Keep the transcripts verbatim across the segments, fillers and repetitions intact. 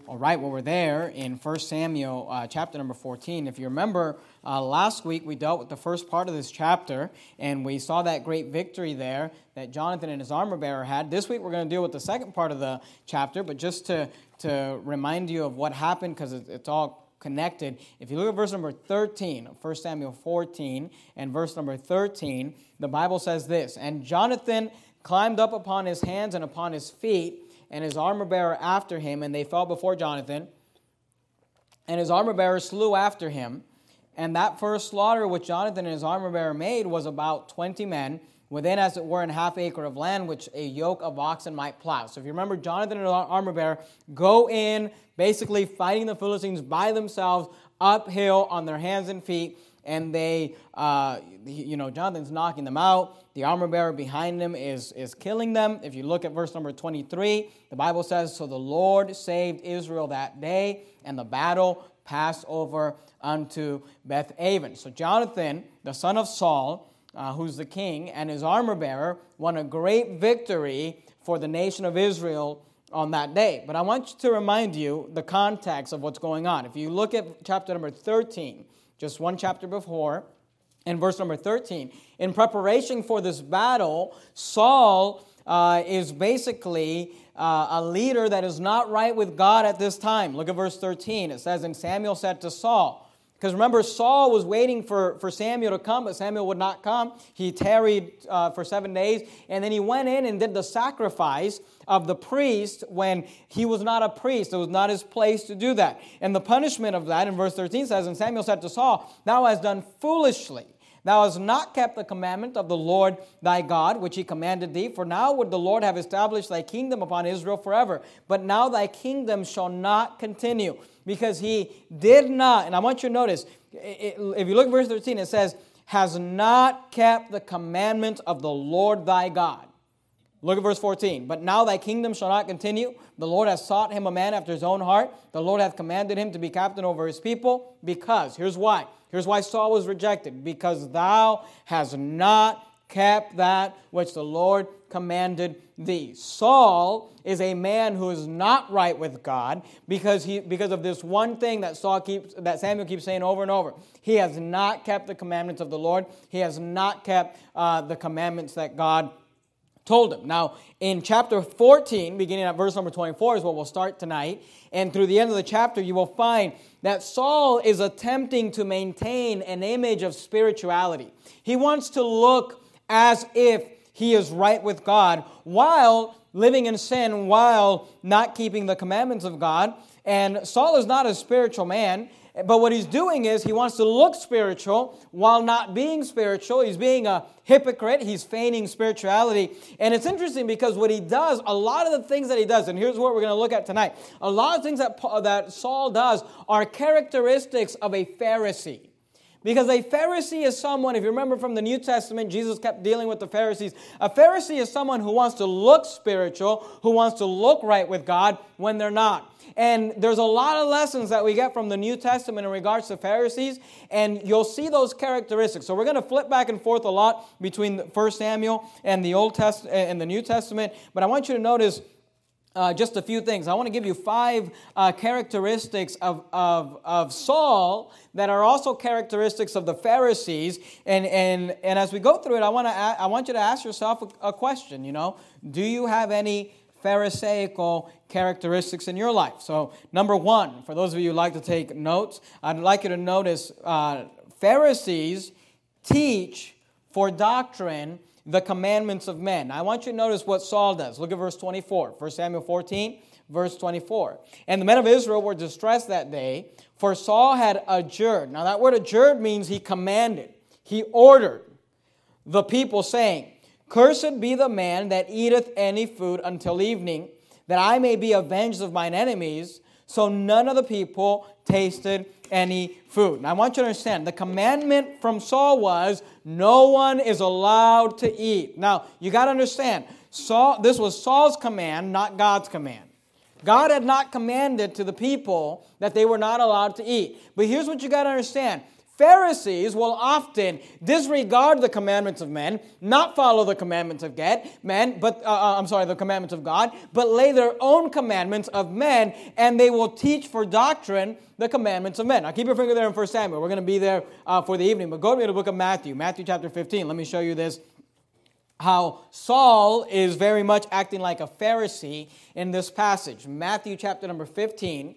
All right, well, we're there in First Samuel uh, chapter number fourteen. If you remember, uh, last week we dealt with the first part of this chapter, and we saw that great victory there that Jonathan and his armor bearer had. This week we're going to deal with the second part of the chapter, but just to, to remind you of what happened, because it, it's all connected. If you look at verse number thirteen of First Samuel fourteen and verse number thirteen, the Bible says this, "And Jonathan climbed up upon his hands and upon his feet, and his armor-bearer after him, and they fell before Jonathan. And his armor-bearer slew after him. And that first slaughter which Jonathan and his armor-bearer made was about twenty men, within, as it were, an half acre of land, which a yoke of oxen might plow." So if you remember, Jonathan and his armor-bearer go in, basically fighting the Philistines by themselves, uphill on their hands and feet, and they, uh, you know, Jonathan's knocking them out. The armor-bearer behind him is, is killing them. If you look at verse number twenty-three, the Bible says, "So the Lord saved Israel that day, and the battle passed over unto Beth-aven." So Jonathan, the son of Saul, uh, who's the king, and his armor-bearer won a great victory for the nation of Israel on that day. But I want to remind you the context of what's going on. If you look at chapter number thirteen, just one chapter before, in verse number thirteen, in preparation for this battle, Saul uh, is basically uh, a leader that is not right with God at this time. Look at verse thirteen. It says, "And Samuel said to Saul," because remember, Saul was waiting for, for Samuel to come, but Samuel would not come. He tarried uh, for seven days, and then he went in and did the sacrifice of the priest when he was not a priest. It was not his place to do that. And the punishment of that in verse thirteen says, "And Samuel said to Saul, Thou hast done foolishly. Thou hast not kept the commandment of the Lord thy God, which he commanded thee. For now would the Lord have established thy kingdom upon Israel forever. But now thy kingdom shall not continue, because he did not," and I want you to notice, if you look at verse thirteen, it says, "has not kept the commandment of the Lord thy God." Look at verse fourteen. "But now thy kingdom shall not continue. The Lord hath sought him a man after his own heart. The Lord hath commanded him to be captain over his people. Because," here's why. Here's why Saul was rejected. "Because thou hast not kept that which the Lord commanded thee." Saul is a man who is not right with God because he because of this one thing that Saul keeps that Samuel keeps saying over and over. He has not kept the commandments of the Lord. He has not kept uh, the commandments that God told him. Now, in chapter fourteen, beginning at verse number twenty-four, is where we'll start tonight. And through the end of the chapter, you will find that Saul is attempting to maintain an image of spirituality. He wants to look as if he is right with God while living in sin, while not keeping the commandments of God. And Saul is not a spiritual man. But what he's doing is he wants to look spiritual while not being spiritual. He's being a hypocrite. He's feigning spirituality. And it's interesting because what he does, a lot of the things that he does, and here's what we're going to look at tonight. A lot of things that, that Saul does are characteristics of a Pharisee. Because a Pharisee is someone, if you remember from the New Testament, Jesus kept dealing with the Pharisees. A Pharisee is someone who wants to look spiritual, who wants to look right with God when they're not. And there's a lot of lessons that we get from the New Testament in regards to Pharisees, and you'll see those characteristics. So we're going to flip back and forth a lot between First Samuel and the Old Test and the New Testament. But I want you to notice Uh, just a few things. I want to give you five uh, characteristics of, of, of Saul that are also characteristics of the Pharisees. And, and, and as we go through it, I want, to a- I want you to ask yourself a, a question, you know. Do you have any Pharisaical characteristics in your life? So, number one, for those of you who like to take notes, I'd like you to notice uh, Pharisees teach for doctrine the commandments of men. I want you to notice what Saul does. Look at verse twenty-four. First Samuel fourteen, verse twenty-four. "And the men of Israel were distressed that day, for Saul had adjured." Now that word adjured means he commanded. He ordered the people, saying, "Cursed be the man that eateth any food until evening, that I may be avenged of mine enemies." So none of the people tasted any food. Now I want you to understand, the commandment from Saul was, no one is allowed to eat. Now, you got to understand, Saul, this was Saul's command, not God's command. God had not commanded to the people that they were not allowed to eat. But here's what you got to understand. Pharisees will often disregard the commandments of men, not follow the commandments of God, men, but uh, I'm sorry, the commandments of God, but lay their own commandments of men, and they will teach for doctrine the commandments of men. Now keep your finger there in First Samuel. We're going to be there uh, for the evening, but go to the book of Matthew, Matthew chapter fifteen. Let me show you this. How Saul is very much acting like a Pharisee in this passage. Matthew chapter number fifteen.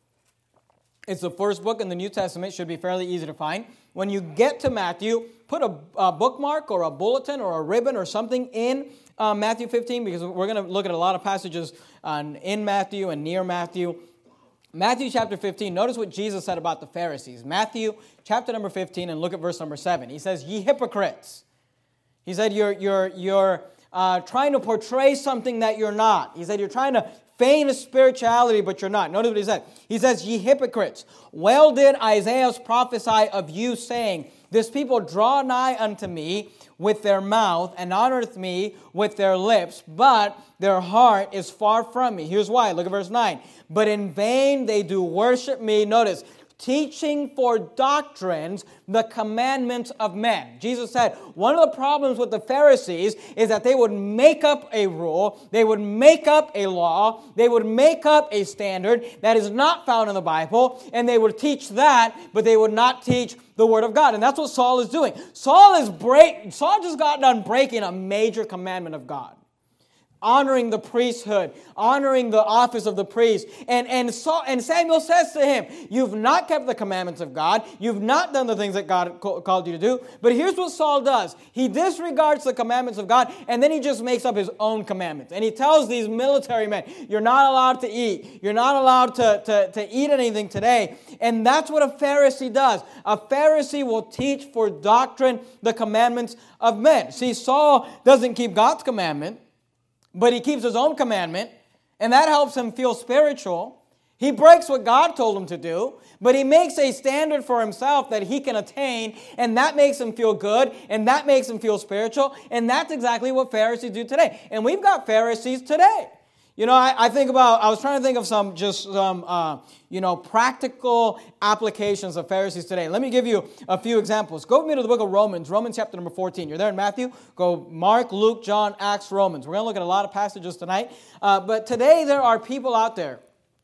It's the first book in the New Testament. It should be fairly easy to find. When you get to Matthew, put a, a bookmark or a bulletin or a ribbon or something in uh, Matthew fifteen, because we're going to look at a lot of passages on, in Matthew and near Matthew. Matthew chapter fifteen, notice what Jesus said about the Pharisees. Matthew chapter number fifteen, and look at verse number seven. He says, "Ye hypocrites." He said, you're, you're, you're uh, trying to portray something that you're not. He said, you're trying to feign a spirituality, but you're not. Notice what he said. He says, "Ye hypocrites, well did Isaiah prophesy of you, saying, This people draw nigh unto me with their mouth, and honoreth me with their lips, but their heart is far from me." Here's why. Look at verse nine. "But in vain they do worship me." Notice, "teaching for doctrines the commandments of men." Jesus said one of the problems with the Pharisees is that they would make up a rule, they would make up a law, they would make up a standard that is not found in the Bible, and they would teach that, but they would not teach the Word of God. And that's what Saul is doing. Saul is break. Saul just got done breaking a major commandment of God. Honoring the priesthood, honoring the office of the priest. And, and, Saul, and Samuel says to him, "You've not kept the commandments of God. You've not done the things that God called you to do." But here's what Saul does. He disregards the commandments of God, and then he just makes up his own commandments. And he tells these military men, "You're not allowed to eat. You're not allowed to, to, to eat anything today." And that's what a Pharisee does. A Pharisee will teach for doctrine the commandments of men. See, Saul doesn't keep God's commandment, but he keeps his own commandment, and that helps him feel spiritual. He breaks what God told him to do, but he makes a standard for himself that he can attain, and that makes him feel good, and that makes him feel spiritual, and that's exactly what Pharisees do today. And we've got Pharisees today. You know, I, I think about, I was trying to think of some just some, uh, you know, practical applications of Pharisees today. Let me give you a few examples. Go with me to the book of Romans, Romans chapter number fourteen. You're there in Matthew. Go Mark, Luke, John, Acts, Romans. We're going to look at a lot of passages tonight. Uh, but today there are people out there.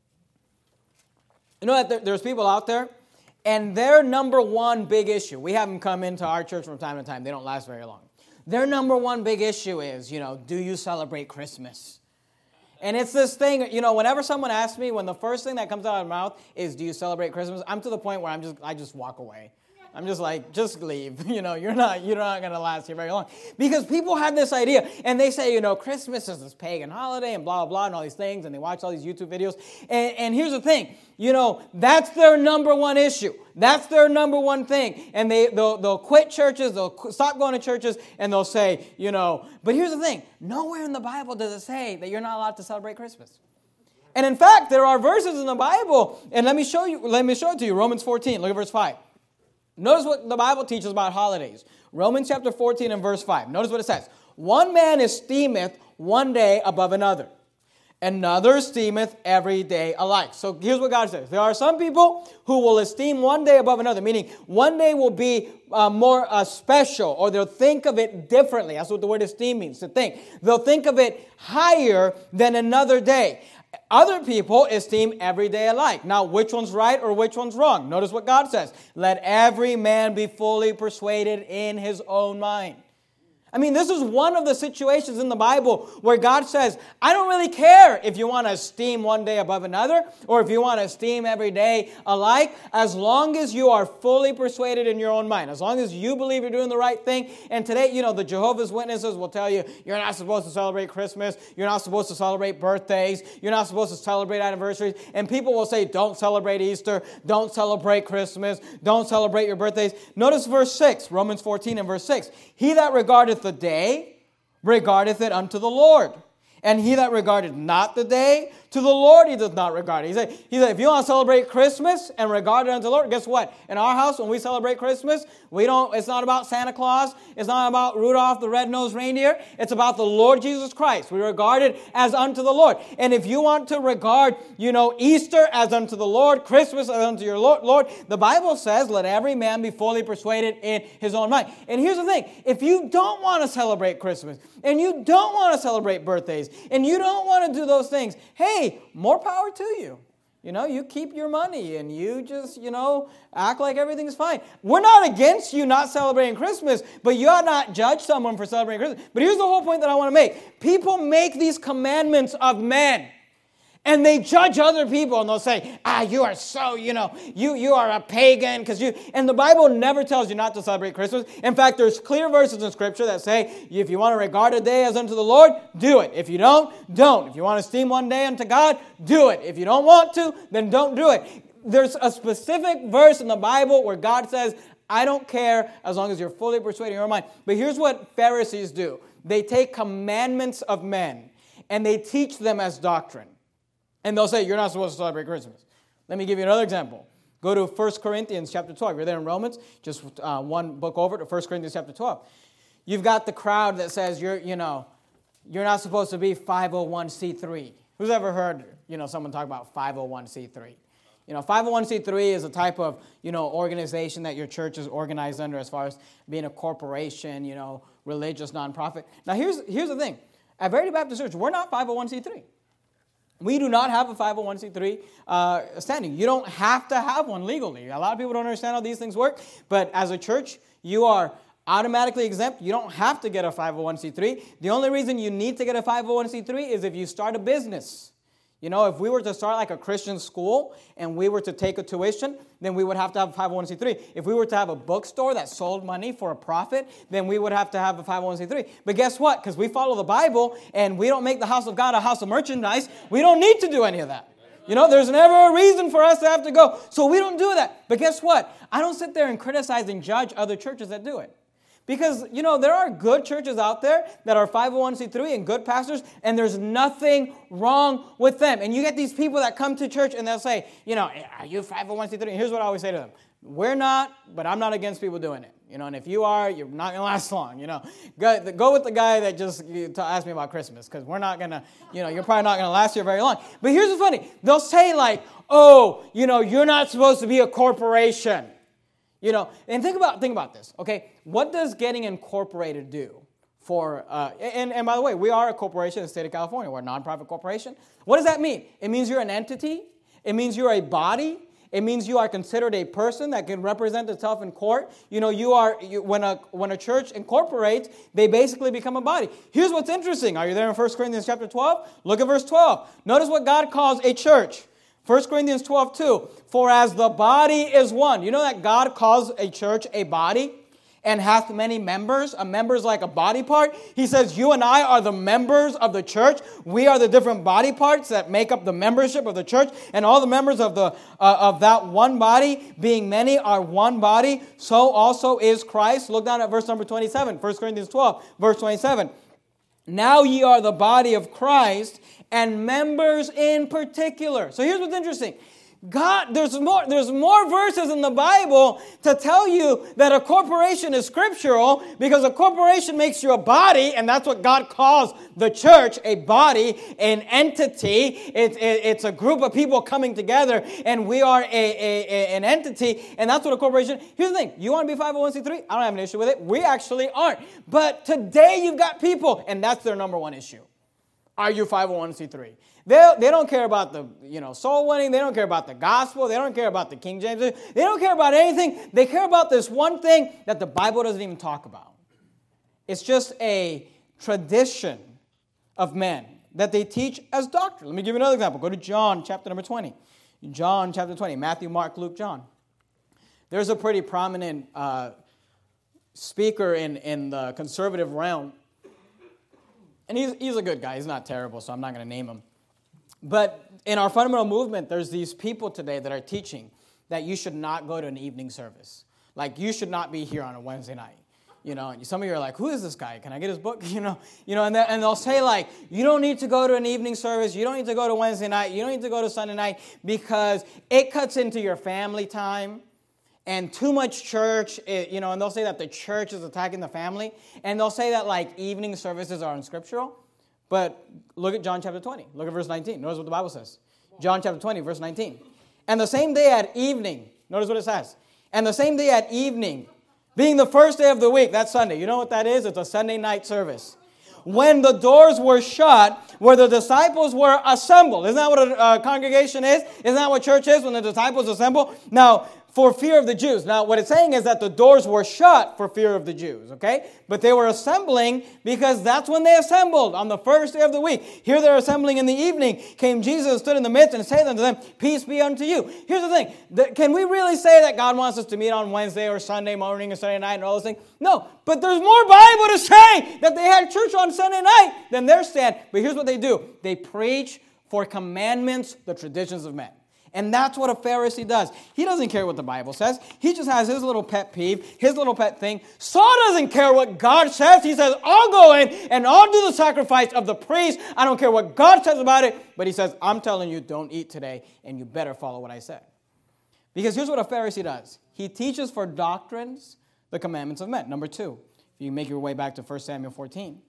You know that there, there's people out there, and their number one big issue, we have them come into our church from time to time. They don't last very long. Their number one big issue is, you know, do you celebrate Christmas? And it's this thing, you know, whenever someone asks me, when the first thing that comes out of their mouth is, "Do you celebrate Christmas?" I'm to the point where I'm just, I just walk away. I'm just like, just leave. You know, you're not, you're not going to last here very long. Because people have this idea, and they say, you know, Christmas is this pagan holiday, and blah, blah, blah, and all these things, and they watch all these YouTube videos. And, and here's the thing, you know, that's their number one issue. That's their number one thing. And they, they'll, they'll quit churches, they'll stop going to churches, and they'll say, you know, but here's the thing, nowhere in the Bible does it say that you're not allowed to celebrate Christmas. And in fact, there are verses in the Bible, and let me show you, let me show it to you, Romans fourteen, look at verse five. Notice what the Bible teaches about holidays. Romans chapter fourteen and verse five. Notice what it says. "One man esteemeth one day above another. Another esteemeth every day alike." So here's what God says. There are some people who will esteem one day above another, meaning one day will be uh, more uh, special, or they'll think of it differently. That's what the word esteem means, to think. They'll think of it higher than another day. Other people esteem every day alike. Now, which one's right or which one's wrong? Notice what God says. "Let every man be fully persuaded in his own mind." I mean, this is one of the situations in the Bible where God says, I don't really care if you want to esteem one day above another, or if you want to esteem every day alike, as long as you are fully persuaded in your own mind, as long as you believe you're doing the right thing. And today, you know, the Jehovah's Witnesses will tell you, you're not supposed to celebrate Christmas, you're not supposed to celebrate birthdays, you're not supposed to celebrate anniversaries, and people will say, don't celebrate Easter, don't celebrate Christmas, don't celebrate your birthdays. Notice verse six, Romans fourteen and verse six. "He that regardeth the day, regardeth it unto the Lord, And he that regarded not the day, to the Lord he does not regard it. He said, he said, if you want to celebrate Christmas and regard it unto the Lord, guess what? In our house, when we celebrate Christmas, we don't. It's not about Santa Claus. It's not about Rudolph the red-nosed reindeer. It's about the Lord Jesus Christ. We regard it as unto the Lord. And if you want to regard, you know, Easter as unto the Lord, Christmas as unto your Lord, Lord, the Bible says, let every man be fully persuaded in his own mind. And here's the thing. If you don't want to celebrate Christmas, and you don't want to celebrate birthdays, and you don't want to do those things, hey, more power to you. You know, you keep your money and you just, you know, act like everything's fine. We're not against you not celebrating Christmas, but you ought not judge someone for celebrating Christmas. But here's the whole point that I want to make. People make these commandments of men. And they judge other people and they'll say, ah, you are so, you know, you, you are a pagan because you, and the Bible never tells you not to celebrate Christmas. In fact, there's clear verses in Scripture that say, if you want to regard a day as unto the Lord, do it. If you don't, don't. If you want to esteem one day unto God, do it. If you don't want to, then don't do it. There's a specific verse in the Bible where God says, I don't care as long as you're fully persuaded in your mind. But here's what Pharisees do. They take commandments of men and they teach them as doctrine. And they'll say, you're not supposed to celebrate Christmas. Let me give you another example. Go to First Corinthians chapter twelve. You're there in Romans, just uh, one book over to First Corinthians chapter twelve. You've got the crowd that says, you're, you know, you're not supposed to be five oh one c three. Who's ever heard, you know, someone talk about five oh one c three? You know, five oh one c three is a type of, you know, organization that your church is organized under as far as being a corporation, you know, religious nonprofit. Now, here's, here's the thing. At Verity Baptist Church, we're not five oh one c three. We do not have a five oh one c three uh, standing. You don't have to have one legally. A lot of people don't understand how these things work, but as a church, you are automatically exempt. You don't have to get a five oh one c three. The only reason you need to get a five oh one c three is if you start a business. You know, if we were to start like a Christian school and we were to take a tuition, then we would have to have a five oh one c three. If we were to have a bookstore that sold money for a profit, then we would have to have a five oh one c three. But guess what? Because we follow the Bible and we don't make the house of God a house of merchandise, we don't need to do any of that. You know, there's never a reason for us to have to go. So we don't do that. But guess what? I don't sit there and criticize and judge other churches that do it. Because, you know, there are good churches out there that are five oh one c three and good pastors, and there's nothing wrong with them. And you get these people that come to church and they'll say, you know, are you five oh one c three? And here's what I always say to them. We're not, but I'm not against people doing it. You know, and if you are, you're not going to last long, you know. Go, go with the guy that just asked me about Christmas, because we're not going to, you know, you're probably not going to last here very long. But here's what's funny. They'll say like, oh, you know, you're not supposed to be a corporation. You know, and think about think about this, okay? What does getting incorporated do for, uh, and, and by the way, we are a corporation in the state of California. We're a nonprofit corporation. What does that mean? It means you're an entity. It means you're a body. It means you are considered a person that can represent itself in court. You know, you are, you, when a when a church incorporates, they basically become a body. Here's what's interesting. Are you there in First Corinthians chapter twelve? Look at verse twelve. Notice what God calls a church. First Corinthians twelve two, for as the body is one. You know that God calls a church a body and hath many members? A member is like a body part. He says you and I are the members of the church. We are the different body parts that make up the membership of the church. And all the members of the uh, of that one body, being many, are one body. So also is Christ. Look down at verse number twenty-seven. First Corinthians twelve, verse twenty-seven. Now ye are the body of Christ, and members in particular. So here's what's interesting. God, there's more, there's more verses in the Bible to tell you that a corporation is scriptural, because a corporation makes you a body, and that's what God calls the church, a body, an entity. It's, it's a group of people coming together, and we are a, a, a, an entity, and that's what a corporation. Here's the thing. You want to be five oh one c three? I don't have an issue with it. We actually aren't. But today you've got people, and that's their number one issue. Are you five oh one c three? They, they don't care about the, you know, soul winning. They don't care about the gospel. They don't care about the King James. They don't care about anything. They care about this one thing that the Bible doesn't even talk about. It's just a tradition of men that they teach as doctrine. Let me give you another example. Go to John chapter number twenty. John chapter twenty. Matthew, Mark, Luke, John. There's a pretty prominent uh, speaker in, in the conservative realm. And he's, he's a good guy. He's not terrible, so I'm not going to name him. But in our fundamental movement, there's these people today that are teaching that you should not go to an evening service. Like, you should not be here on a Wednesday night. You know, and some of you are like, who is this guy? Can I get his book? You know, you know, and, they, and they'll say like, you don't need to go to an evening service. You don't need to go to Wednesday night. You don't need to go to Sunday night because it cuts into your family time. And too much church, it, you know, and they'll say that the church is attacking the family. And they'll say that like evening services are unscriptural. But look at John chapter twenty. Look at verse nineteen. Notice what the Bible says. John chapter twenty, verse nineteen. And the same day at evening, notice what it says. And the same day at evening, being the first day of the week, that's Sunday. You know what that is? It's a Sunday night service. When the doors were shut, where the disciples were assembled. Isn't that what a uh, congregation is? Isn't that what church is when the disciples assemble? Now, for fear of the Jews. Now, what it's saying is that the doors were shut for fear of the Jews, okay? But they were assembling because that's when they assembled, on the first day of the week. Here they're assembling in the evening. Came Jesus, stood in the midst, and said unto them, peace be unto you. Here's the thing. The, can we really say that God wants us to meet on Wednesday or Sunday morning or Sunday night and all those things? No, but there's more Bible to say that they had church on Sunday night than their stand. But here's what they do. They preach for commandments, the traditions of men. And that's what a Pharisee does. He doesn't care what the Bible says. He just has his little pet peeve, his little pet thing. Saul doesn't care what God says. He says, I'll go in and I'll do the sacrifice of the priest. I don't care what God says about it. But he says, I'm telling you, don't eat today, and you better follow what I said. Because here's what a Pharisee does. He teaches for doctrines the commandments of men. Number two, if you make your way back to First Samuel fourteen.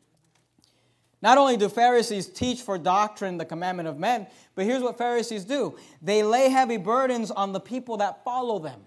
Not only do Pharisees teach for doctrine the commandment of men, but here's what Pharisees do. They lay heavy burdens on the people that follow them.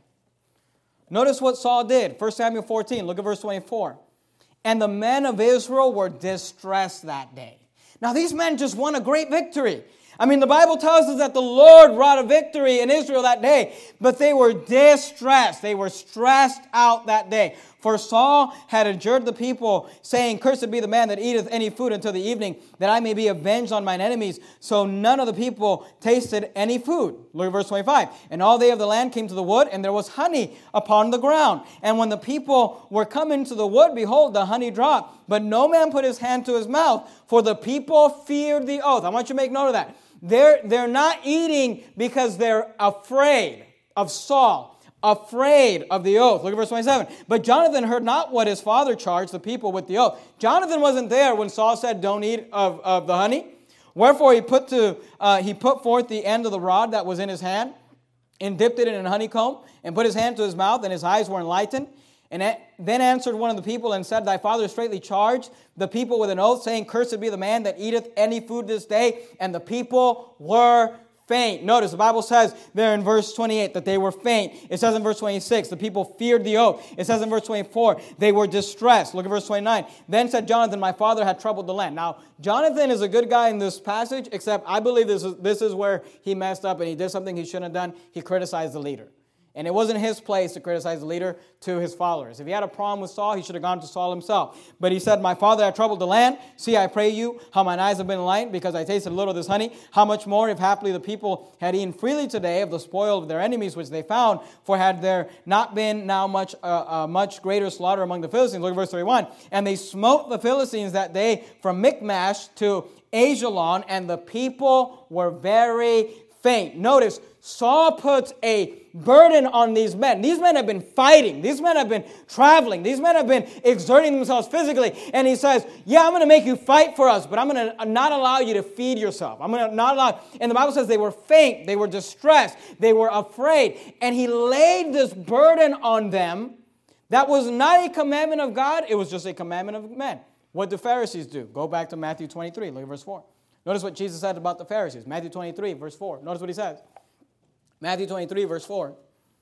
Notice what Saul did. First Samuel fourteen, look at verse twenty-four. And the men of Israel were distressed that day. Now these men just won a great victory. I mean, the Bible tells us that the Lord wrought a victory in Israel that day, but they were distressed. They were stressed out that day. For Saul had adjured the people, saying, cursed be the man that eateth any food until the evening, that I may be avenged on mine enemies. So none of the people tasted any food. Look at verse twenty-five. And all they of the land came to the wood, and there was honey upon the ground. And when the people were come into the wood, behold, the honey dropped. But no man put his hand to his mouth, for the people feared the oath. I want you to make note of that. They're, they're not eating because they're afraid of Saul, afraid of the oath. Look at verse twenty-seven. But Jonathan heard not what his father charged the people with the oath. Jonathan wasn't there when Saul said, don't eat of, of the honey. Wherefore he put, to, uh, he put forth the end of the rod that was in his hand, and dipped it in an honeycomb, and put his hand to his mouth, and his eyes were enlightened. And then answered one of the people and said, thy father straightly charged the people with an oath, saying, cursed be the man that eateth any food this day. And the people were faint. Notice the Bible says there in verse twenty-eight that they were faint. It says in verse twenty-six, the people feared the oath. It says in verse twenty-four, they were distressed. Look at verse twenty-nine. Then said Jonathan, my father had troubled the land. Now, Jonathan is a good guy in this passage, except I believe this is, this is where he messed up and he did something he shouldn't have done. He criticized the leader. And it wasn't his place to criticize the leader to his followers. If he had a problem with Saul, he should have gone to Saul himself. But he said, my father had troubled the land. See, I pray you, how mine eyes have been enlightened, because I tasted a little of this honey. How much more, if haply the people had eaten freely today of the spoil of their enemies which they found, for had there not been now much uh, uh, much greater slaughter among the Philistines. Look at verse thirty-one. And they smote the Philistines that day from Michmash to Ajalon, and the people were very faint. Notice, Saul puts a burden on these men. These men have been fighting. These men have been traveling. These men have been exerting themselves physically. And he says, yeah, I'm going to make you fight for us, but I'm going to not allow you to feed yourself. I'm going to not allow. And the Bible says they were faint. They were distressed. They were afraid. And he laid this burden on them that was not a commandment of God. It was just a commandment of men. What do Pharisees do? Go back to Matthew twenty-three. Look at verse four. Notice what Jesus said about the Pharisees. Matthew twenty-three, verse four. Notice what he says. Matthew twenty-three, verse four.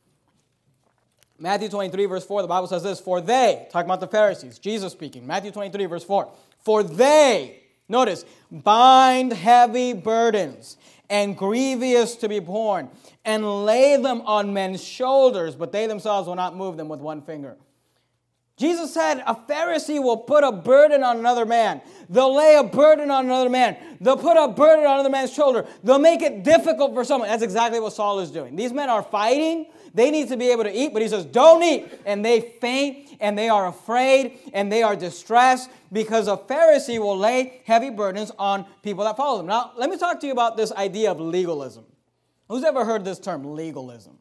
Matthew twenty-three, verse four, the Bible says this, for they, talking about the Pharisees, Jesus speaking, Matthew twenty-three, verse four, for they, notice, bind heavy burdens and grievous to be borne, and lay them on men's shoulders, but they themselves will not move them with one finger. Jesus said a Pharisee will put a burden on another man. They'll lay a burden on another man. They'll put a burden on another man's shoulder. They'll make it difficult for someone. That's exactly what Saul is doing. These men are fighting. They need to be able to eat, but he says, don't eat. And they faint, and they are afraid, and they are distressed, because a Pharisee will lay heavy burdens on people that follow them. Now, let me talk to you about this idea of legalism. Who's ever heard this term, legalism?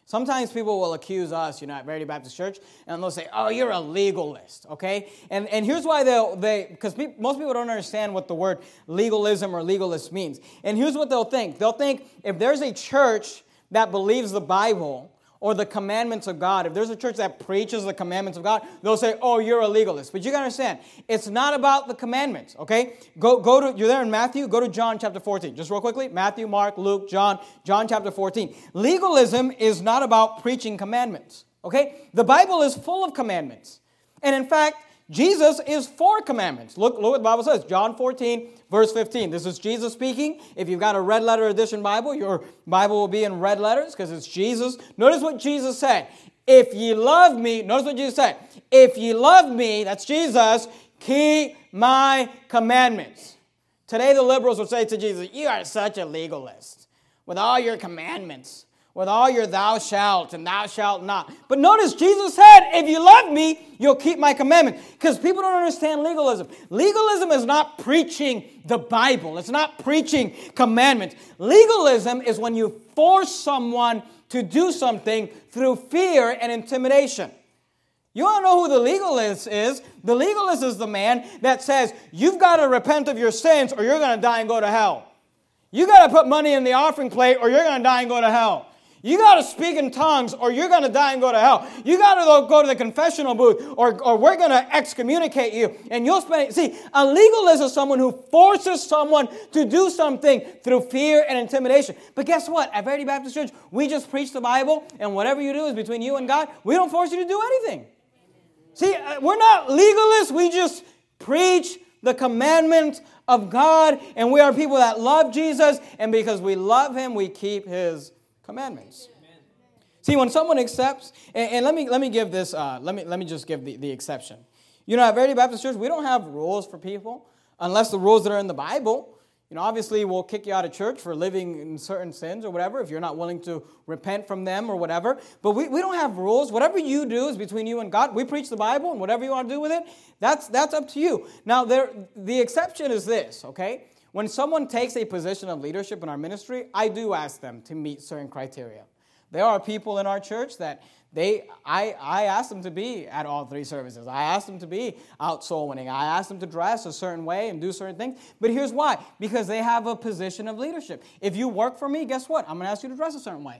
Sometimes people will accuse us, you know, at Verity Baptist Church, and they'll say, oh, you're a legalist, okay? And and here's why they'll, they, because pe- most people don't understand what the word legalism or legalist means. And here's what they'll think. They'll think if there's a church that believes the Bible or the commandments of God, if there's a church that preaches the commandments of God, they'll say, oh, you're a legalist. But you got to understand, it's not about the commandments, okay? Go go to, you're there in Matthew, go to John chapter fourteen. Just real quickly, Matthew, Mark, Luke, John, John chapter fourteen. Legalism is not about preaching commandments, okay? The Bible is full of commandments. And in fact, Jesus is for commandments. Look, look what the Bible says, John fourteen, verse fifteen. This is Jesus speaking. If you've got a red letter edition Bible, your Bible will be in red letters because it's Jesus. Notice what Jesus said. If ye love me, notice what Jesus said. If ye love me, that's Jesus, keep my commandments. Today the liberals would say to Jesus, you are such a legalist with all your commandments, with all your thou shalt and thou shalt not. But notice Jesus said, if you love me, you'll keep my commandments. Because people don't understand legalism. Legalism is not preaching the Bible. It's not preaching commandments. Legalism is when you force someone to do something through fear and intimidation. You want to know who the legalist is? The legalist is the man that says, you've got to repent of your sins or you're going to die and go to hell. You got to put money in the offering plate or you're going to die and go to hell. You got to speak in tongues or you're going to die and go to hell. You got to go to the confessional booth or, or we're going to excommunicate you. And you'll spend it. See, a legalist is someone who forces someone to do something through fear and intimidation. But guess what? At Verity Baptist Church, we just preach the Bible and whatever you do is between you and God. We don't force you to do anything. See, we're not legalists. We just preach the commandment of God. And we are people that love Jesus. And because we love Him, we keep His commandments. Amen. See, when someone accepts, and, and let me let me give this, uh, let me let me just give the, the exception. You know, at Verity Baptist Church, we don't have rules for people unless the rules that are in the Bible. You know, obviously, we'll kick you out of church for living in certain sins or whatever if you're not willing to repent from them or whatever. But we, we don't have rules. Whatever you do is between you and God. We preach the Bible, and whatever you want to do with it, that's that's up to you. Now, there the exception is this, okay? When someone takes a position of leadership in our ministry, I do ask them to meet certain criteria. There are people in our church that they, I, I ask them to be at all three services. I ask them to be out soul winning. I ask them to dress a certain way and do certain things. But here's why. Because they have a position of leadership. If you work for me, guess what? I'm going to ask you to dress a certain way.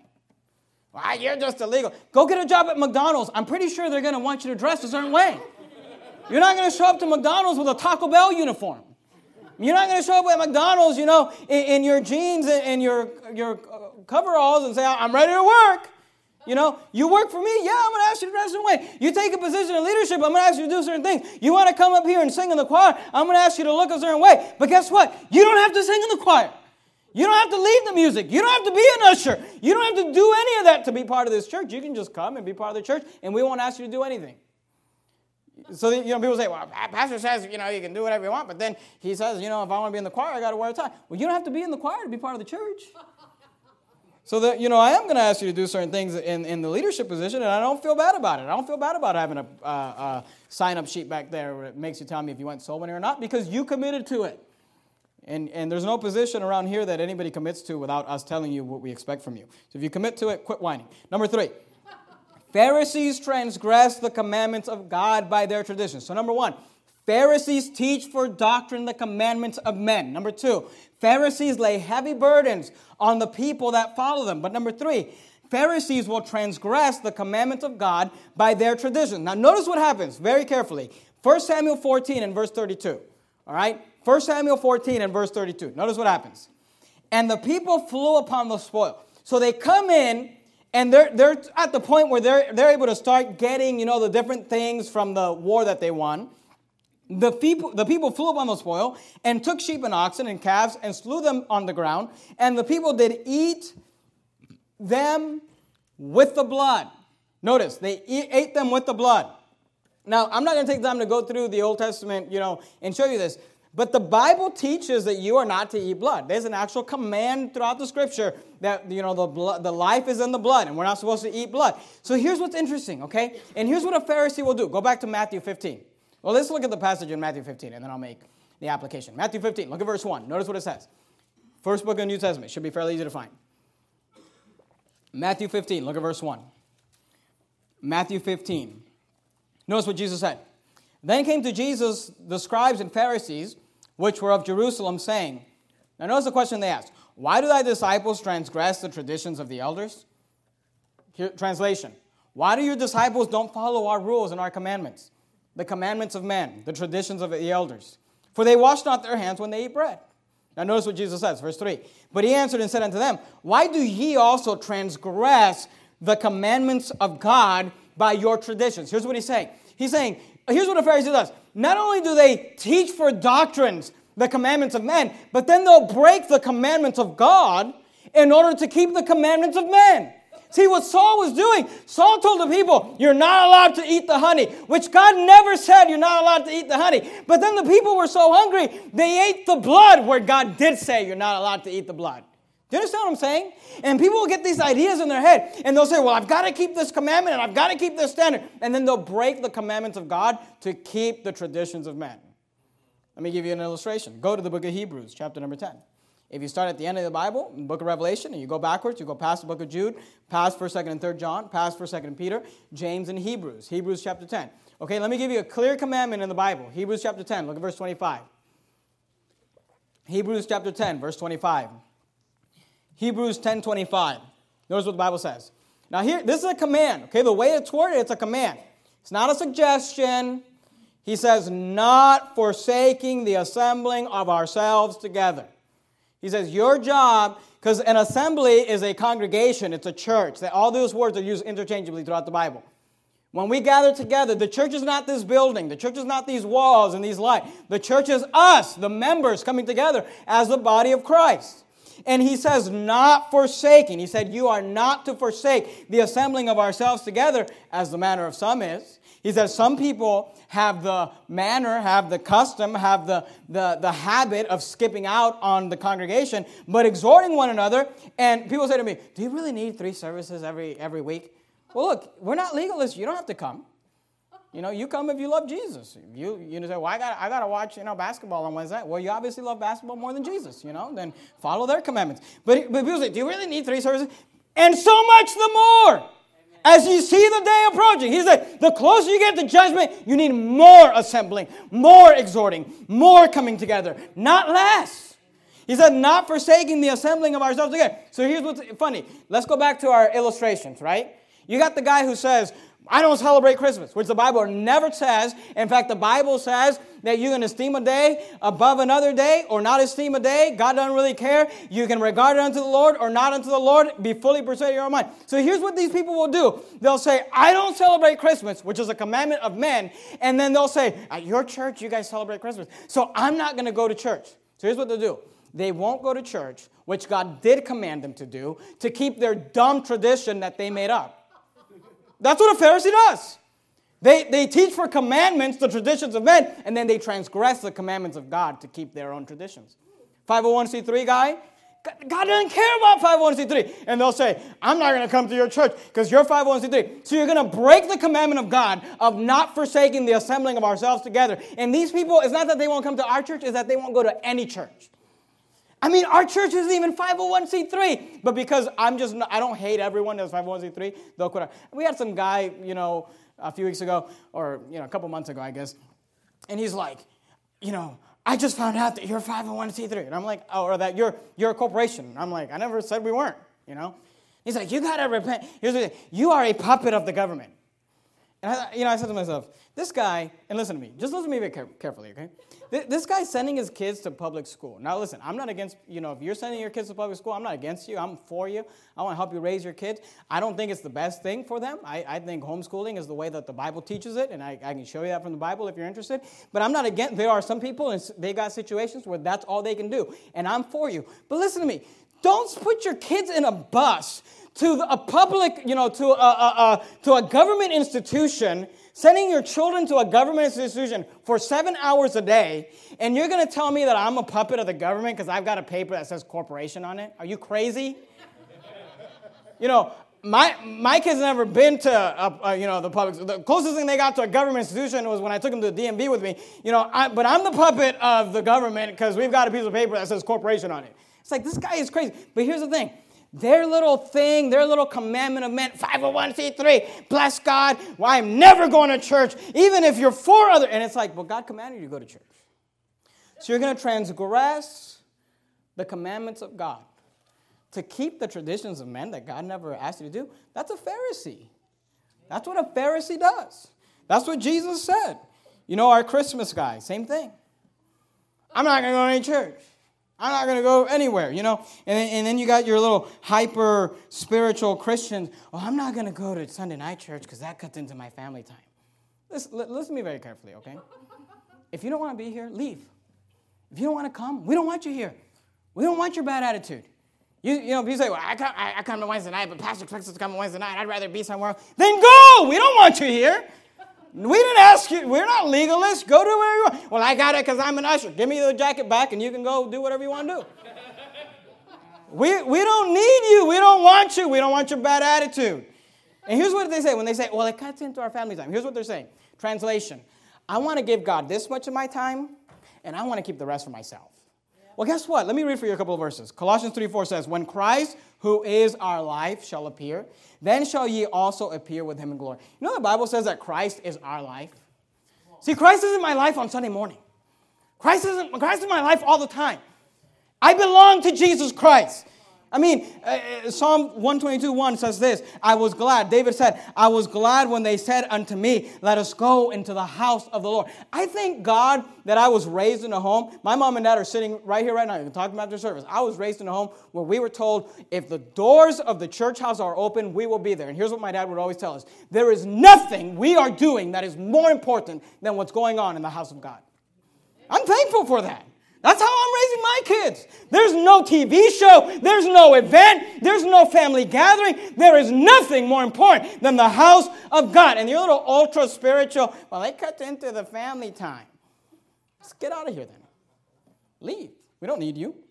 Well, you're just illegal. Go get a job at McDonald's. I'm pretty sure they're going to want you to dress a certain way. You're not going to show up to McDonald's with a Taco Bell uniform. You're not going to show up at McDonald's, you know, in, in your jeans and, and your your coveralls and say, I'm ready to work. You know, you work for me? Yeah, I'm going to ask you to dress a certain way. You take a position of leadership, I'm going to ask you to do certain things. You want to come up here and sing in the choir? I'm going to ask you to look a certain way. But guess what? You don't have to sing in the choir. You don't have to lead the music. You don't have to be an usher. You don't have to do any of that to be part of this church. You can just come and be part of the church, and we won't ask you to do anything. So, you know, people say, well, pastor says, you know, you can do whatever you want, but then he says, you know, if I want to be in the choir, I got to wear a tie. Well, you don't have to be in the choir to be part of the church. So, that, you know, I am going to ask you to do certain things in, in the leadership position, and I don't feel bad about it. I don't feel bad about having a, uh, a sign-up sheet back there where it makes you tell me if you went soul winning or not, because you committed to it. And, and there's no position around here that anybody commits to without us telling you what we expect from you. So if you commit to it, quit whining. Number three. Pharisees transgress the commandments of God by their traditions. So number one, Pharisees teach for doctrine the commandments of men. Number two, Pharisees lay heavy burdens on the people that follow them. But number three, Pharisees will transgress the commandments of God by their traditions. Now notice what happens very carefully. First Samuel fourteen and verse thirty-two. All right? First Samuel fourteen and verse thirty-two. Notice what happens. And the people flew upon the spoil. So they come in, and they're they're at the point where they're they're able to start getting, you know, the different things from the war that they won. The people the people flew upon the spoil and took sheep and oxen and calves and slew them on the ground. And the people did eat them with the blood. Notice, they eat, ate them with the blood. Now, I'm not going to take time to go through the Old Testament, you know, and show you this. But the Bible teaches that you are not to eat blood. There's an actual command throughout the Scripture that, you know, the blood, the life is in the blood, and we're not supposed to eat blood. So here's what's interesting, okay? And here's what a Pharisee will do. Go back to Matthew fifteen. Well, let's look at the passage in Matthew fifteen, and then I'll make the application. Matthew fifteen, look at verse one. Notice what it says. First book of the New Testament. Should be fairly easy to find. Matthew fifteen, look at verse one. Matthew fifteen. Notice what Jesus said. Then came to Jesus the scribes and Pharisees, which were of Jerusalem, saying, now notice the question they asked. Why do thy disciples transgress the traditions of the elders? Here, translation. Why do your disciples don't follow our rules and our commandments? The commandments of men, the traditions of the elders. For they wash not their hands when they eat bread. Now notice what Jesus says, verse three. But he answered and said unto them, why do ye also transgress the commandments of God by your traditions? Here's what he's saying. He's saying, here's what a Pharisee does. Not only do they teach for doctrines the commandments of men, but then they'll break the commandments of God in order to keep the commandments of men. See what Saul was doing? Saul told the people, you're not allowed to eat the honey, which God never said you're not allowed to eat the honey. But then the people were so hungry, they ate the blood where God did say you're not allowed to eat the blood. Do you understand what I'm saying? And people will get these ideas in their head, and they'll say, well, I've got to keep this commandment, and I've got to keep this standard. And then they'll break the commandments of God to keep the traditions of men. Let me give you an illustration. Go to the book of Hebrews, chapter number ten. If you start at the end of the Bible, in the book of Revelation, and you go backwards, you go past the book of Jude, past first, second, and third John, past first, second, and Peter, James, and Hebrews. Hebrews chapter ten. Okay, let me give you a clear commandment in the Bible. Hebrews chapter ten, look at verse twenty-five. Hebrews chapter ten, verse twenty-five. Hebrews ten, twenty-five. Notice what the Bible says. Now here, this is a command. Okay, the way it's worded, it's a command. It's not a suggestion. He says, not forsaking the assembling of ourselves together. He says, your job, because an assembly is a congregation, it's a church. All those words are used interchangeably throughout the Bible. When we gather together, the church is not this building. The church is not these walls and these lights. The church is us, the members coming together as the body of Christ. And he says, not forsaking. He said, you are not to forsake the assembling of ourselves together, as the manner of some is. He says, some people have the manner, have the custom, have the, the, the habit of skipping out on the congregation, but exhorting one another. And people say to me, do you really need three services every, every week? Well, look, we're not legalists. You don't have to come. You know, you come if you love Jesus. You you say, well, I got I got to watch, you know, basketball on Wednesday. Well, you obviously love basketball more than Jesus, you know. Then follow their commandments. But, but people say, do you really need three services? And so much the more. Amen. As you see the day approaching. He said, the closer you get to judgment, you need more assembling, more exhorting, more coming together, not less. He said, not forsaking the assembling of ourselves together. So here's what's funny. Let's go back to our illustrations, right? You got the guy who says, I don't celebrate Christmas, which the Bible never says. In fact, the Bible says that you can esteem a day above another day or not esteem a day. God doesn't really care. You can regard it unto the Lord or not unto the Lord. Be fully persuaded in your own mind. So here's what these people will do. They'll say, I don't celebrate Christmas, which is a commandment of men. And then they'll say, at your church, you guys celebrate Christmas. So I'm not going to go to church. So here's what they'll do. They won't go to church, which God did command them to do, to keep their dumb tradition that they made up. That's what a Pharisee does. They, they teach for commandments, the traditions of men, and then they transgress the commandments of God to keep their own traditions. five oh one c three guy, God doesn't care about five oh one c three. And they'll say, I'm not going to come to your church because you're five oh one c three. So you're going to break the commandment of God of not forsaking the assembling of ourselves together. And these people, it's not that they won't come to our church, it's that they won't go to any church. I mean, our church isn't even five oh one c three, but because I'm just, not, I don't hate everyone that's five oh one c three, they'll quit. We had some guy, you know, a few weeks ago, or, you know, a couple months ago, I guess, and he's like, you know, I just found out that you're five oh one c three, and I'm like, oh, or that you're, you're a corporation. I'm like, I never said we weren't, you know. He's like, you got to repent. Here's the thing, you are a puppet of the government. And, I, you know, I said to myself, this guy, and listen to me, just listen to me very care- carefully, okay? This guy's sending his kids to public school. Now, listen, I'm not against, you know, if you're sending your kids to public school, I'm not against you. I'm for you. I want to help you raise your kids. I don't think it's the best thing for them. I, I think homeschooling is the way that the Bible teaches it, and I, I can show you that from the Bible if you're interested. But I'm not against, there are some people, and they got situations where that's all they can do, and I'm for you. But listen to me. Don't put your kids in a bus to a public, you know, to a, a, a, to a government institution, sending your children to a government institution for seven hours a day, and you're going to tell me that I'm a puppet of the government because I've got a paper that says corporation on it? Are you crazy? You know, my my kids never been to, a, a, you know, the public. The closest thing they got to a government institution was when I took them to the D M V with me. You know, I, but I'm the puppet of the government because we've got a piece of paper that says corporation on it. It's like, this guy is crazy. But here's the thing. Their little thing, their little commandment of men, five oh one c three, bless God, well, I'm never going to church, even if you're for other. And it's like, well, God commanded you to go to church. So you're going to transgress the commandments of God to keep the traditions of men that God never asked you to do. That's a Pharisee. That's what a Pharisee does. That's what Jesus said. You know, our Christmas guy, same thing. I'm not going to go to any church. I'm not going to go anywhere, you know. And then, and then you got your little hyper spiritual Christians. Oh, I'm not going to go to Sunday night church because that cuts into my family time. Listen, listen to me very carefully, okay? If you don't want to be here, leave. If you don't want to come, we don't want you here. We don't want your bad attitude. You, you know, people say, well, I come, I, I come to Wednesday night, but Pastor expects us to come on Wednesday night. I'd rather be somewhere else. Then go! We don't want you here. We didn't ask you. We're not legalists. Go to where you want. Well, I got it because I'm an usher. Give me the jacket back and you can go do whatever you want to do. we, we don't need you. We don't want you. We don't want your bad attitude. And here's what they say. When they say, well, it cuts into our family time. Here's what they're saying. Translation. I want to give God this much of my time, and I want to keep the rest for myself. Well, guess what? Let me read for you a couple of verses. Colossians three four says, when Christ, who is our life, shall appear, then shall ye also appear with him in glory. You know the Bible says that Christ is our life? See, Christ isn't my life on Sunday morning. Christ isn't Christ is my life all the time. I belong to Jesus Christ. I mean, uh, Psalm one twenty-two one says this, I was glad. David said, I was glad when they said unto me, let us go into the house of the Lord. I thank God that I was raised in a home. My mom and dad are sitting right here right now. You can talk about after service. I was raised in a home where we were told, if the doors of the church house are open, we will be there. And here's what my dad would always tell us. There is nothing we are doing that is more important than what's going on in the house of God. I'm thankful for that. That's how I'm raising my kids. There's no T V show. There's no event. There's no family gathering. There is nothing more important than the house of God. And your little ultra spiritual, well, they cut into the family time. Let's get out of here then. Leave. We don't need you.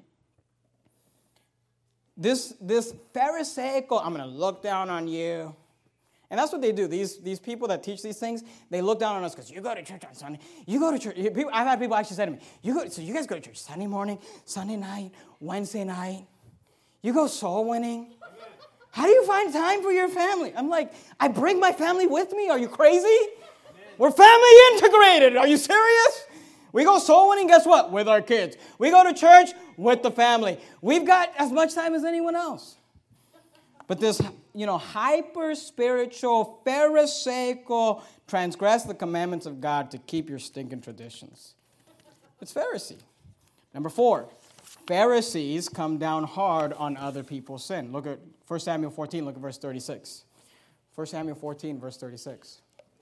This, this Pharisaical, I'm going to look down on you. And that's what they do. These, these people that teach these things, they look down on us because you go to church on Sunday. You go to church. People, I've had people actually say to me, you go, so you guys go to church Sunday morning, Sunday night, Wednesday night. You go soul winning. How do you find time for your family? I'm like, I bring my family with me. Are you crazy? We're family integrated. Are you serious? We go soul winning, guess what? With our kids. We go to church with the family. We've got as much time as anyone else. But this, you know, hyper-spiritual, Pharisaical, transgress the commandments of God to keep your stinking traditions. It's Pharisee. Number four, Pharisees come down hard on other people's sin. Look at First Samuel fourteen, look at verse thirty-six. First Samuel fourteen, verse thirty-six.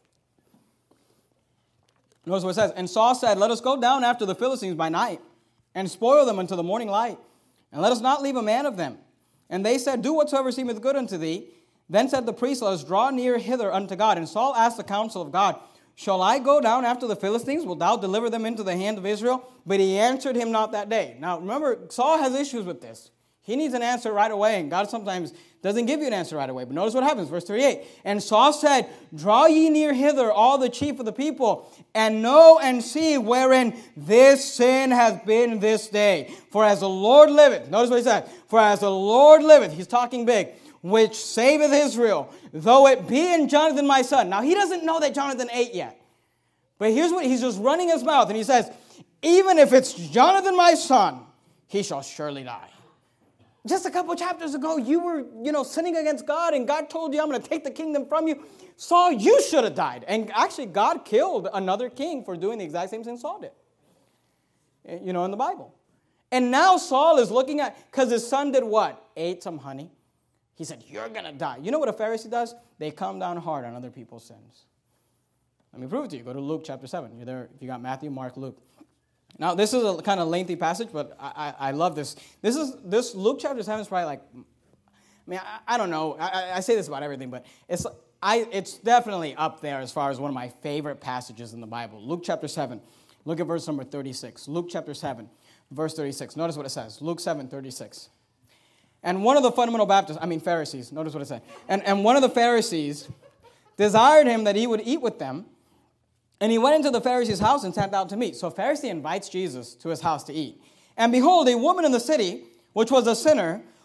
Notice what it says. And Saul said, let us go down after the Philistines by night and spoil them until the morning light, and let us not leave a man of them. And they said, do whatsoever seemeth good unto thee. Then said the priest, let us draw near hither unto God. And Saul asked the counsel of God, shall I go down after the Philistines? Wilt thou deliver them into the hand of Israel? But he answered him not that day. Now, remember, Saul has issues with this. He needs an answer right away, and God sometimes doesn't give you an answer right away. But notice what happens, verse thirty-eight. And Saul said, draw ye near hither all the chief of the people, and know and see wherein this sin hath been this day. For as the Lord liveth, notice what he said, for as the Lord liveth, he's talking big, which saveth Israel, though it be in Jonathan my son. Now, he doesn't know that Jonathan ate yet. But here's what, he's just running his mouth, and he says, even if it's Jonathan my son, he shall surely die. Just a couple chapters ago, you were, you know, sinning against God, and God told you, I'm going to take the kingdom from you. Saul, you should have died. And actually, God killed another king for doing the exact same thing Saul did, you know, in the Bible. And now Saul is looking at, because his son did what? Ate some honey. He said, you're going to die. You know what a Pharisee does? They come down hard on other people's sins. Let me prove it to you. Go to Luke chapter seven. You're there. If you got Matthew, Mark, Luke. Now, this is a kind of lengthy passage, but I, I, I love this. This is this Luke chapter seven is probably like, I mean, I, I don't know. I, I say this about everything, but it's I it's definitely up there as far as one of my favorite passages in the Bible. Luke chapter seven. Look at verse number thirty-six. Luke chapter seven, verse thirty-six. Notice what it says. Luke seven, thirty-six. And one of the fundamental Baptists, I mean Pharisees, notice what it says. And, and one of the Pharisees desired him that he would eat with them. And he went into the Pharisee's house and sat down to meat. So a Pharisee invites Jesus to his house to eat. And behold, a woman in the city, which was a sinner,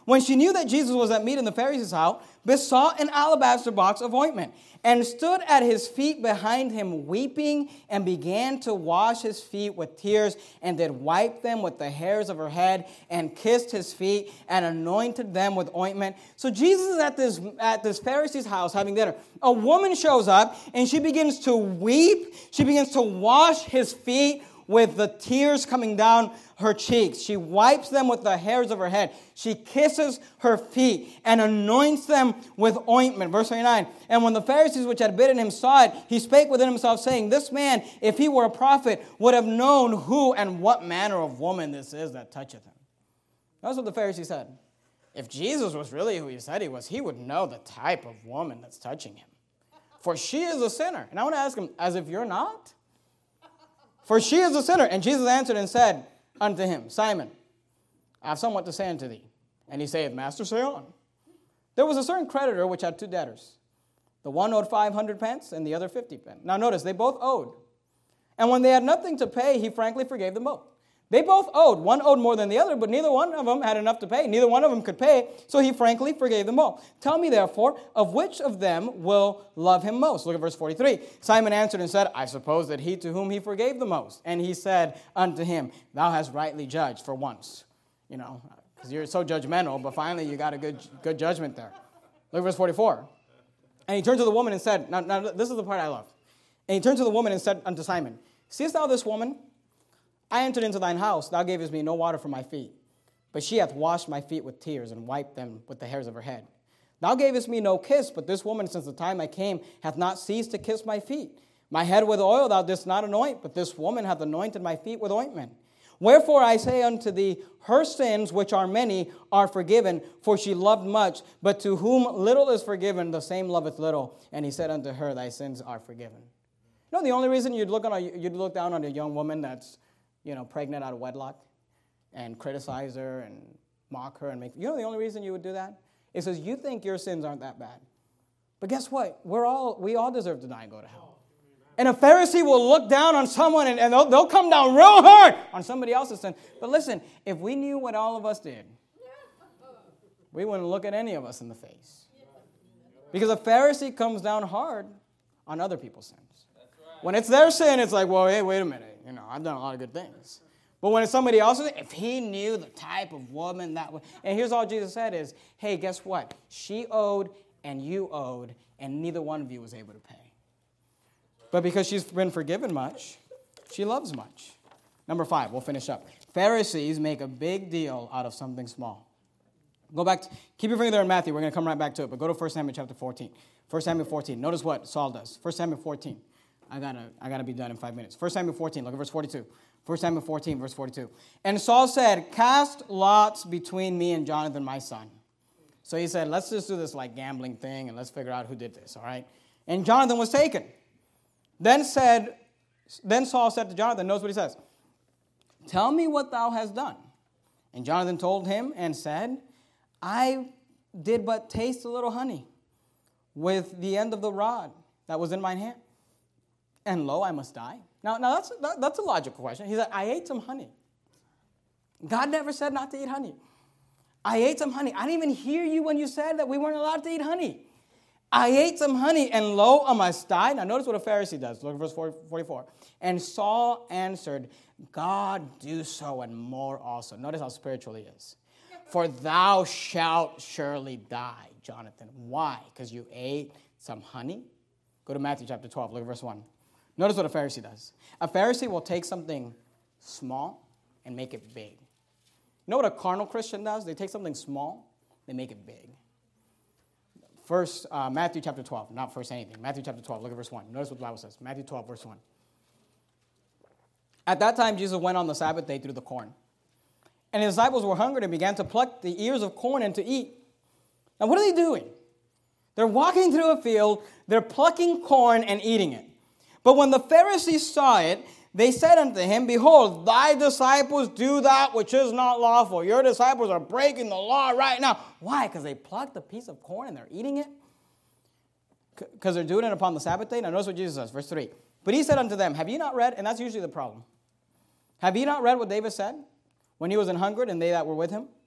when she knew that Jesus was at meat in the Pharisee's house, besought an alabaster box of ointment, and stood at his feet behind him, weeping, and began to wash his feet with tears, and did wipe them with the hairs of her head, and kissed his feet, and anointed them with ointment. So Jesus is at this, at this Pharisee's house having dinner. A woman shows up, and she begins to weep. She begins to wash his feet with the tears coming down her cheeks. She wipes them with the hairs of her head. She kisses her feet and anoints them with ointment. Verse twenty-nine, and when the Pharisees which had bidden him saw it, he spake within himself, saying, this man, if he were a prophet, would have known who and what manner of woman this is that toucheth him. That's what the Pharisee said. If Jesus was really who he said he was, he would know the type of woman that's touching him. For she is a sinner. And I want to ask him, as if you're not? For she is a sinner. And Jesus answered and said unto him, Simon, I have somewhat to say unto thee. And he saith, Master, say on. There was a certain creditor which had two debtors. The one owed five hundred pence, and the other fifty pence. Now notice, they both owed. And when they had nothing to pay, he frankly forgave them both. They both owed. One owed more than the other, but neither one of them had enough to pay. Neither one of them could pay, so he frankly forgave them both. Tell me, therefore, of which of them will love him most? Look at verse forty-three. Simon answered and said, I suppose that he to whom he forgave the most. And he said unto him, Thou hast rightly judged for once. You know, because you're so judgmental, but finally you got a good, good judgment there. Look at verse forty-four. And he turned to the woman and said, now, now this is the part I love. And he turned to the woman and said unto Simon, Seest thou this woman? I entered into thine house, thou gavest me no water for my feet, but she hath washed my feet with tears and wiped them with the hairs of her head. Thou gavest me no kiss, but this woman since the time I came hath not ceased to kiss my feet. My head with oil thou didst not anoint, but this woman hath anointed my feet with ointment. Wherefore I say unto thee, her sins, which are many, are forgiven, for she loved much, but to whom little is forgiven, the same loveth little. And he said unto her, Thy sins are forgiven. You know, the only reason you'd look, on a, you'd look down on a young woman that's you know, pregnant out of wedlock, and criticize her and mock her and make, you know the only reason you would do that? Is because you think your sins aren't that bad. But guess what? We're all, we all deserve to die and go to hell. And a Pharisee will look down on someone and, and they'll, they'll come down real hard on somebody else's sin. But listen, if we knew what all of us did, we wouldn't look at any of us in the face. Because a Pharisee comes down hard on other people's sins. When it's their sin, it's like, well, hey, wait a minute. You know, I've done a lot of good things. But when it's somebody else's, if he knew the type of woman that would, and here's all Jesus said is, hey, guess what? She owed and you owed, and neither one of you was able to pay. But because she's been forgiven much, she loves much. Number five, we'll finish up. Pharisees make a big deal out of something small. Go back, to, keep your finger there in Matthew. We're going to come right back to it, but go to First Samuel chapter fourteen. First Samuel fourteen. Notice what Saul does. First Samuel fourteen. I gotta, I gotta be done in five minutes. First Samuel fourteen, look at verse forty-two. First Samuel fourteen, verse forty-two. And Saul said, Cast lots between me and Jonathan, my son. So he said, let's just do this like gambling thing, and let's figure out who did this, all right? And Jonathan was taken. Then said, then Saul said to Jonathan, notice what he says, Tell me what thou hast done. And Jonathan told him and said, I did but taste a little honey with the end of the rod that was in mine hand. And lo, I must die. Now, now that's, that, that's a logical question. He said, I ate some honey. God never said not to eat honey. I ate some honey. I didn't even hear you when you said that we weren't allowed to eat honey. I ate some honey, and lo, I must die. Now, notice what a Pharisee does. Look at verse forty-four. And Saul answered, God do so and more also. Notice how spiritual he is. For thou shalt surely die, Jonathan. Why? Because you ate some honey? Go to Matthew chapter twelve. Look at verse one. Notice what a Pharisee does. A Pharisee will take something small and make it big. You know what a carnal Christian does? They take something small, they make it big. First, uh, Matthew chapter twelve, not first anything. Matthew chapter twelve, look at verse one. Notice what the Bible says. Matthew twelve, verse one. At that time, Jesus went on the Sabbath day through the corn. And his disciples were hungry and began to pluck the ears of corn and to eat. Now, what are they doing? They're walking through a field, they're plucking corn and eating it. But when the Pharisees saw it, they said unto him, Behold, thy disciples do that which is not lawful. Your disciples are breaking the law right now. Why? Because they plucked a piece of corn and they're eating it? Because they're doing it upon the Sabbath day? Now notice what Jesus says, verse three. But he said unto them, Have ye not read? And that's usually the problem. Have ye not read what David said when he was an hungered and they that were with him?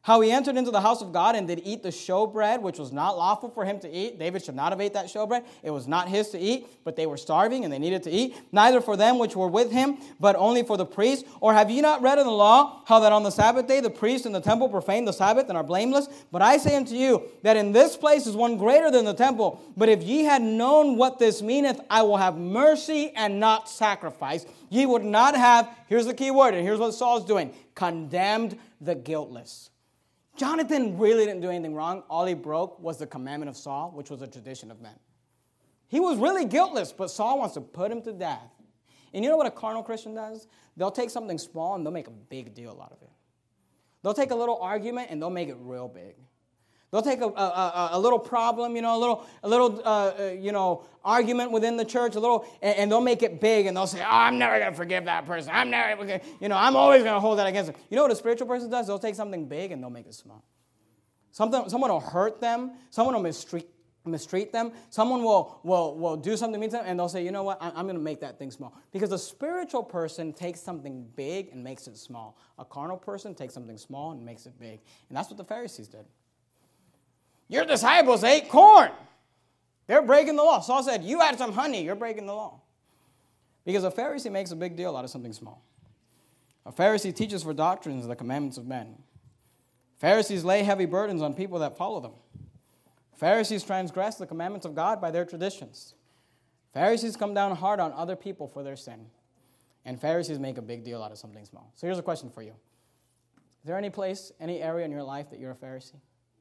How he entered into the house of God and did eat the showbread, which was not lawful for him to eat. David should not have ate that showbread. It was not his to eat, but they were starving and they needed to eat. Neither for them which were with him, but only for the priests. Or have ye not read in the law how that on the Sabbath day the priests in the temple profane the Sabbath and are blameless? But I say unto you that in this place is one greater than the temple. But if ye had known what this meaneth, I will have mercy and not sacrifice, ye would not have, here's the key word, and here's what Saul's doing, condemned the guiltless. Jonathan really didn't do anything wrong. All he broke was the commandment of Saul, which was a tradition of men. He was really guiltless, but Saul wants to put him to death. And you know what a carnal Christian does? They'll take something small and they'll make a big deal out of it. They'll take a little argument and they'll make it real big. They'll take a, a, a, a little problem, you know, a little, a little, uh, uh, you know, argument within the church, a little, and, and they'll make it big, and they'll say, "Oh, I'm never going to forgive that person. I'm never, gonna, you know, I'm always going to hold that against them." You know what a spiritual person does? They'll take something big and they'll make it small. Something, someone will hurt them. Someone will mistreat, mistreat them. Someone will, will, will do something mean to them, and they'll say, "You know what? I, I'm going to make that thing small." Because a spiritual person takes something big and makes it small. A carnal person takes something small and makes it big, and that's what the Pharisees did. Your disciples ate corn. They're breaking the law. Saul said, "You had some honey. You're breaking the law." Because a Pharisee makes a big deal out of something small. A Pharisee teaches for doctrines the commandments of men. Pharisees lay heavy burdens on people that follow them. Pharisees transgress the commandments of God by their traditions. Pharisees come down hard on other people for their sin. And Pharisees make a big deal out of something small. So here's a question for you. Is there any place, any area in your life that you're a Pharisee?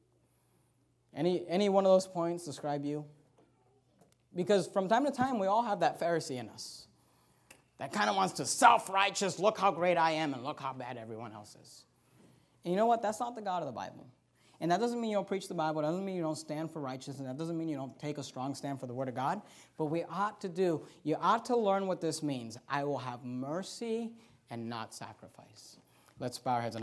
Any, any one of those points describe you? Because from time to time, we all have that Pharisee in us that kind of wants to self-righteous, look how great I am and look how bad everyone else is. And you know what? That's not the God of the Bible. And that doesn't mean you don't preach the Bible. That doesn't mean you don't stand for righteousness. That doesn't mean you don't take a strong stand for the Word of God. But we ought to do, you ought to learn what this means. I will have mercy and not sacrifice. Let's bow our heads and